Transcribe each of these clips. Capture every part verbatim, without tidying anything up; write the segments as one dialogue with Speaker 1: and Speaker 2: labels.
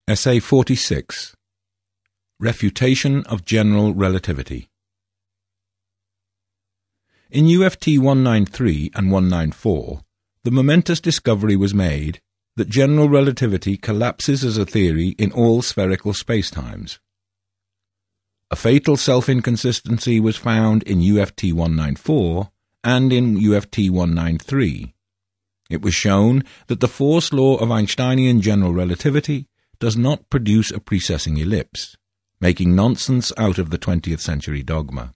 Speaker 1: Essay forty-six. Refutation of General Relativity. In U F T one ninety-three and one ninety-four, the momentous discovery was made that general relativity collapses as a theory in all spherical spacetimes. A fatal self-inconsistency was found in U F T one ninety-four and in U F T one ninety-three. It was shown that the force law of Einsteinian general relativity does not produce a precessing ellipse, making nonsense out of the twentieth century dogma.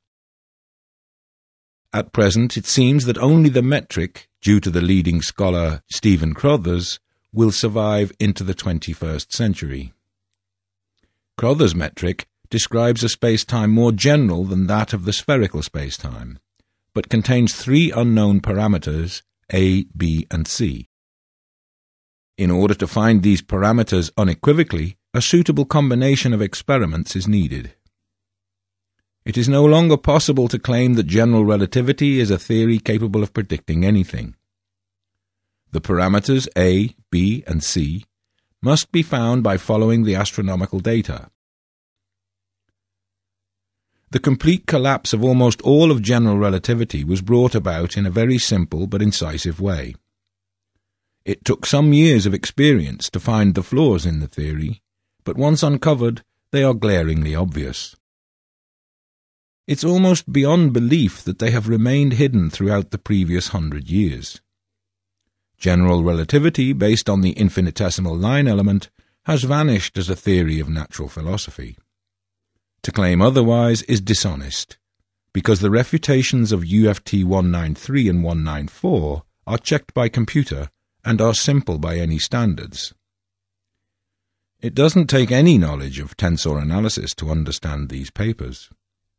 Speaker 1: At present, it seems that only the metric, due to the leading scholar Stephen Crothers, will survive into the twenty-first century. Crothers' metric describes a spacetime more general than that of the spherical spacetime, but contains three unknown parameters, A, B, and C. In order to find these parameters unequivocally, a suitable combination of experiments is needed. It is no longer possible to claim that general relativity is a theory capable of predicting anything. The parameters A, B, and C must be found by following the astronomical data. The complete collapse of almost all of general relativity was brought about in a very simple but incisive way. It took some years of experience to find the flaws in the theory, but once uncovered, they are glaringly obvious. It's almost beyond belief that they have remained hidden throughout the previous hundred years. General relativity, based on the infinitesimal line element, has vanished as a theory of natural philosophy. To claim otherwise is dishonest, because the refutations of U F T one ninety-three and one ninety-four are checked by computer and are simple by any standards. It doesn't take any knowledge of tensor analysis to understand these papers.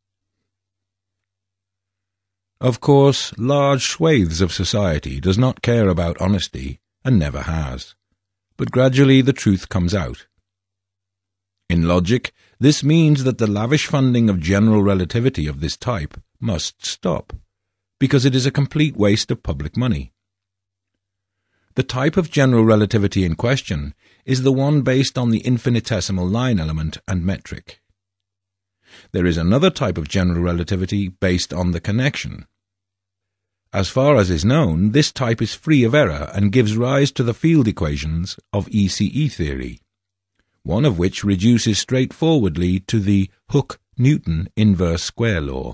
Speaker 1: Of course, large swathes of society does not care about honesty, and never has, but gradually the truth comes out. In logic, this means that the lavish funding of general relativity of this type must stop, because it is a complete waste of public money. The type of general relativity in question is the one based on the infinitesimal line element and metric. There is another type of general relativity based on the connection. As far as is known, this type is free of error and gives rise to the field equations of E C E theory, one of which reduces straightforwardly to the Hooke-Newton inverse square law.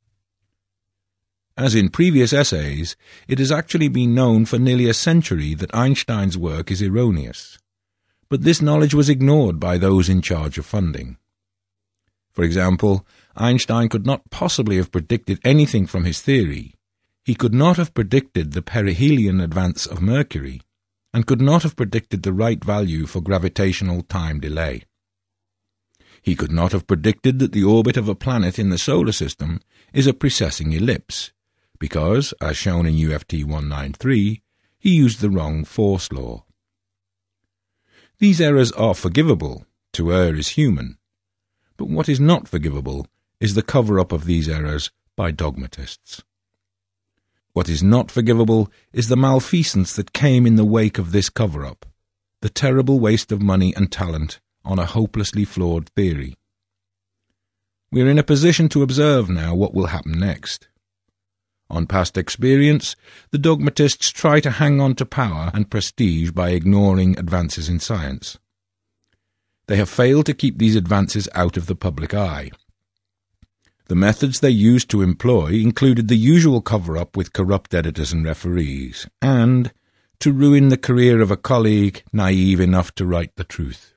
Speaker 1: As in previous essays, it has actually been known for nearly a century that Einstein's work is erroneous, but this knowledge was ignored by those in charge of funding. For example, Einstein could not possibly have predicted anything from his theory. He could not have predicted the perihelion advance of Mercury, and could not have predicted the right value for gravitational time delay. He could not have predicted that the orbit of a planet in the solar system is a precessing ellipse, because, as shown in U F T one ninety-three, he used the wrong force law. These errors are forgivable. To err is human. But what is not forgivable is the cover-up of these errors by dogmatists. What is not forgivable is the malfeasance that came in the wake of this cover-up, the terrible waste of money and talent on a hopelessly flawed theory. We are in a position to observe now what will happen next. On past experience, the dogmatists try to hang on to power and prestige by ignoring advances in science. They have failed to keep these advances out of the public eye. The methods they used to employ included the usual cover-up with corrupt editors and referees, and to ruin the career of a colleague naive enough to write the truth.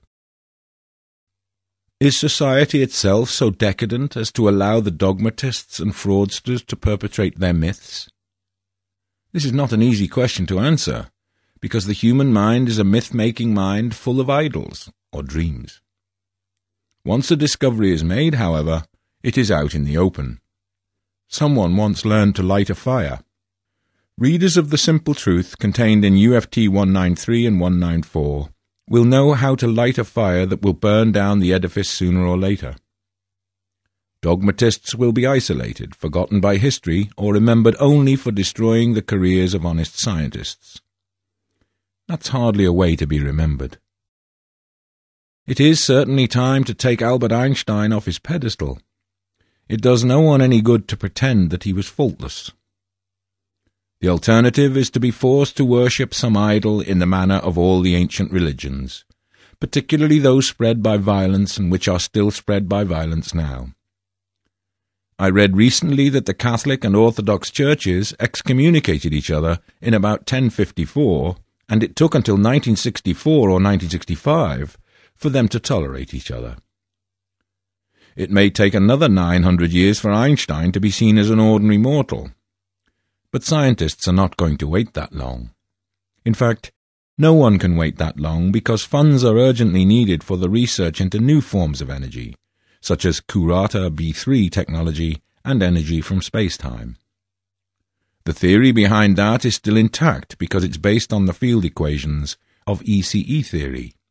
Speaker 1: Is society itself so decadent as to allow the dogmatists and fraudsters to perpetrate their myths? This is not an easy question to answer, because the human mind is a myth-making mind full of idols, or dreams. Once a discovery is made, however, it is out in the open. Someone once learned to light a fire. Readers of the simple truth contained in U F T one ninety-three and one ninety-four will know how to light a fire that will burn down the edifice sooner or later. Dogmatists will be isolated, forgotten by history, or remembered only for destroying the careers of honest scientists. That's hardly a way to be remembered. It is certainly time to take Albert Einstein off his pedestal. It does no one any good to pretend that he was faultless. The alternative is to be forced to worship some idol in the manner of all the ancient religions, particularly those spread by violence and which are still spread by violence now. I read recently that the Catholic and Orthodox churches excommunicated each other in about ten fifty-four, and it took until nineteen sixty-four or nineteen sixty-five for them to tolerate each other. It may take another nine hundred years for Einstein to be seen as an ordinary mortal, but scientists are not going to wait that long. In fact, no one can wait that long because funds are urgently needed for the research into new forms of energy, such as Kurata B three technology and energy from space-time. The theory behind that is still intact because it's based on the field equations of E C E theory.